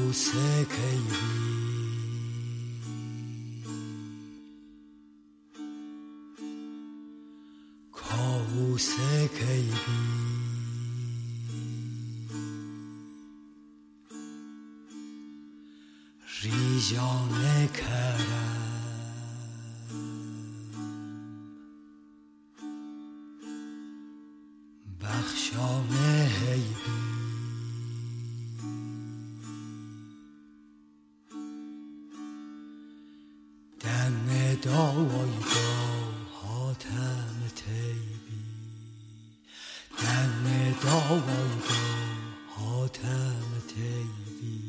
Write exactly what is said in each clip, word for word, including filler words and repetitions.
کاووس کیوی کاووس کیوی ریجان کرم بخشان هیبی دم دایدا حاتم تیبی دم دایدا حاتم تیبی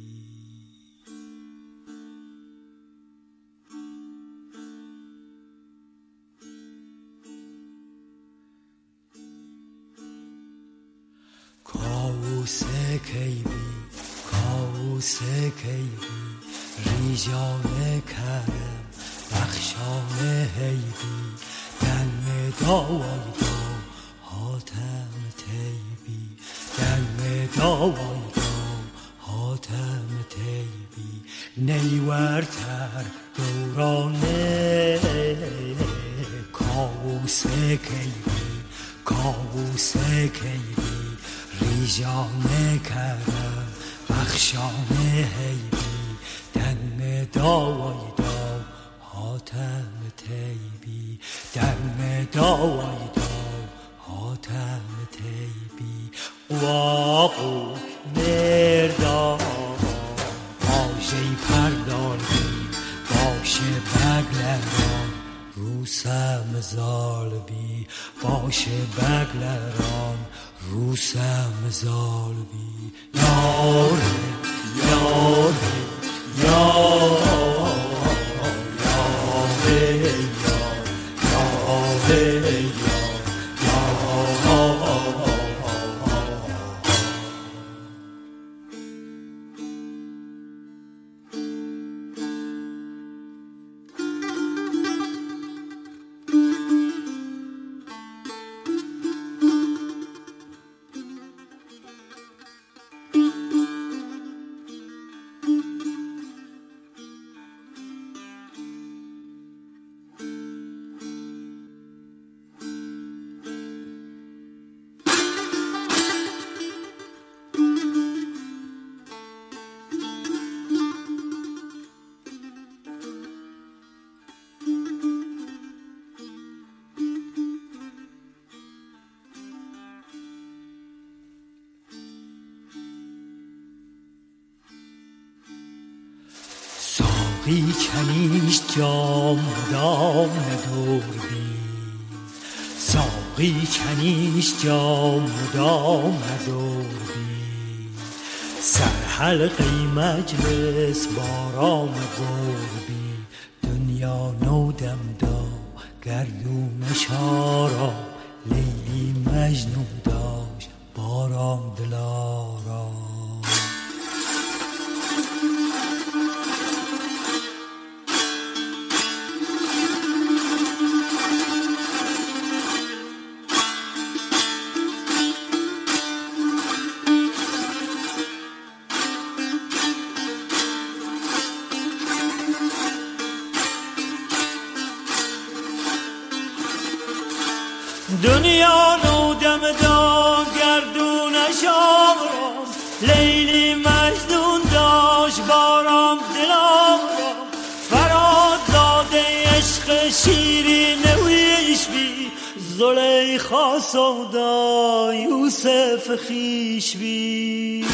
کاووس کیوی کاووس کیوی ریجان کرم بخشان هیبی دم دایدا حاتم تیبی دم دایدا حاتم تیبی نیورتر دورانه کاووس کیوی کاووس کیوی ریجان کرم بخشان هیبی دم دایدا حاتم تیبی دم دایدا حاتم تیبی واقو مردان باشه پردالبی باشه بگلران روسم زالبی باشه بگلران روسم زالبی یاره یاره یاره یاره یاره ساقی کنیش جام مدام ندوردی ساقی کنیش جام مدام ندوردی سر حلقی مجلس بارام بردی دنیا نودم دا گردونش آرام لیلی مجنون داشت بارام دلارام دنیا نودم دا گردونش آرام لیلی مجنون داشت بارام دلارام فراد زاده عشق شیرین ویش بی زلیخا سودا یوسف خیش بی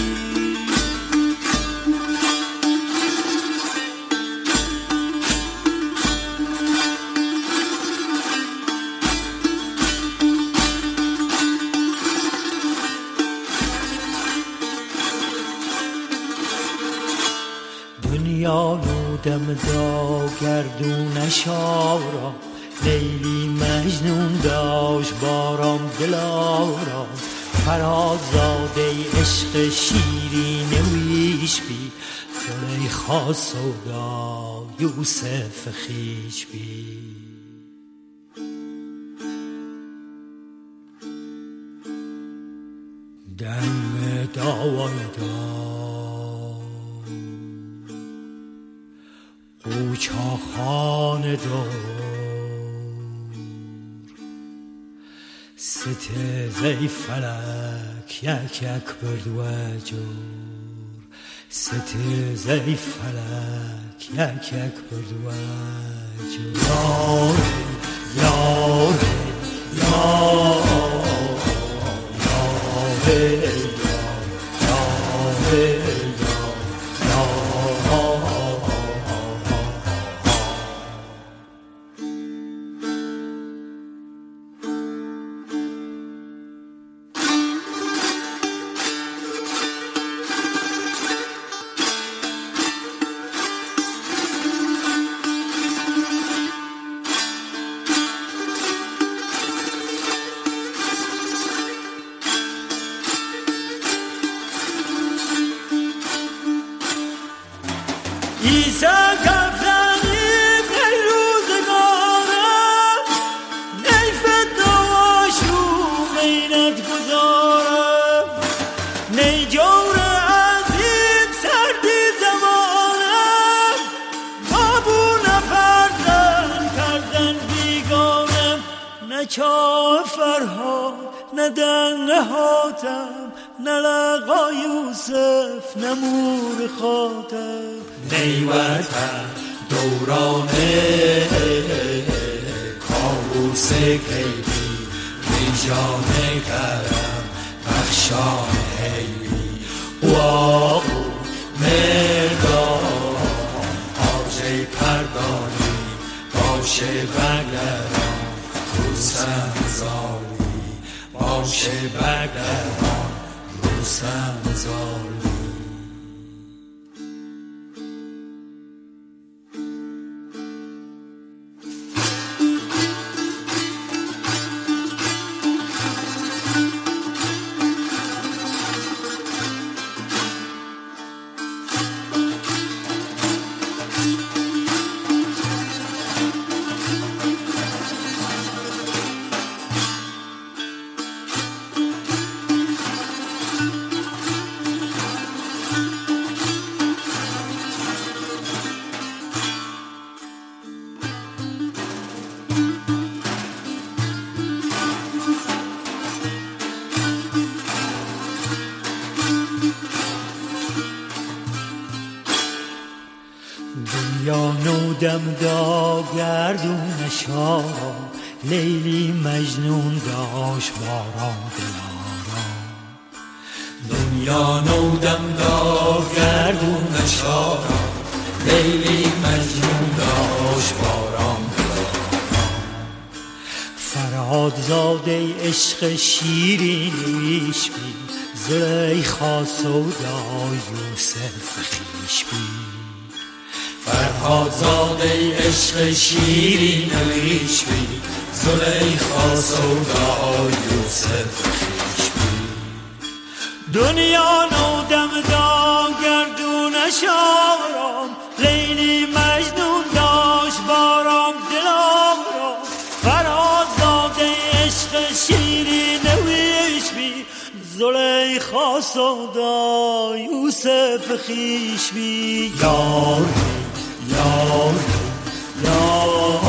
دنیا نودم دا گردونش آرام لیلی مجنون داشت بارام دلارام فراد زاده عشق شیرین ویش بی زلیخا سودا یوسف خیش بی دم دایدا چاخان دور ستیزه فلک یک یک بردو جور ستیزه فلک یک یک بردو جور یار یار یار یار یار ایسا کفتنیم نی روزگارم نی فتنواشو مینت گذارم نی جور عزیز سردی زمانم بابو نفردن کردن بیگانم نه چاه فرهاد نه دنگ حاتم نه لقا یوسف نه مور خاتم نیوتن دورانه کابوس کیلی بیجانه کرم بخشان حیلی واقو مردان آجه پردانی باشه بگران روسم زالی باشه بگران روسم زالی دنیا نودم دا گردون شارم لیلی مجنون داشت باران دلارم دنیا نودم دا گردون شارم لیلی مجنون داشت باران دلارم فرهاد زاده عشق شیرینیش بی زلیخا سودا یوسف خویش بی فرهاد زاده عشق شیرین ریش بی زلیخا سودا یوسف خویش بی دنیا نودم دا گردونش آرام لیلی مجنون داشت بارام دلام را فرهاد زاده عشق شیرین ریش بی زلیخا سودا یوسف خویش بی یار یار یار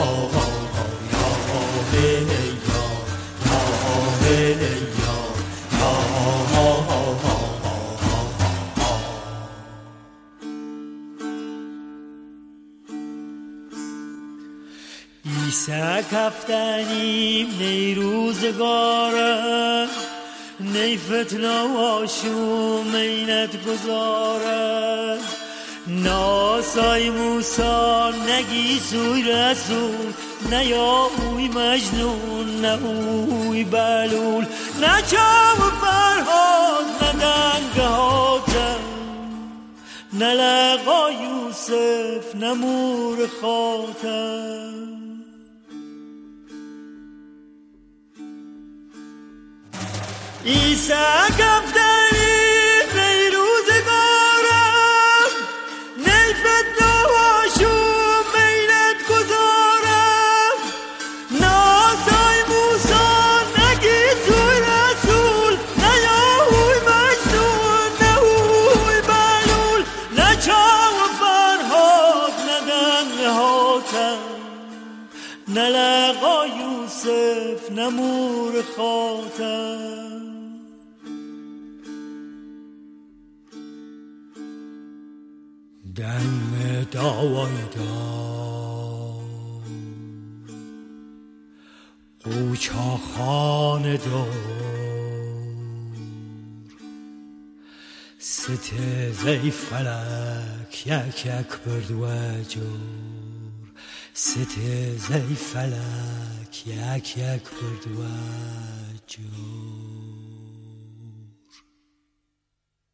ایسا کفتنیم نی روزگارم نی فتنه واشو مینت گذارم ناسای موسا نگی سوی رسول نه یا اوی مجنون نه اوی بلول نه چام فرهاد نه دنگ حاتم نه لقا یوسف نه مور خاتم ایسا کفتنی نه لقا یوسف نه مور خاتم. دم داوای دار قوچا خان دار سته زی فلک یک یک برد و جور سته زی فلک یک یک برد و جور.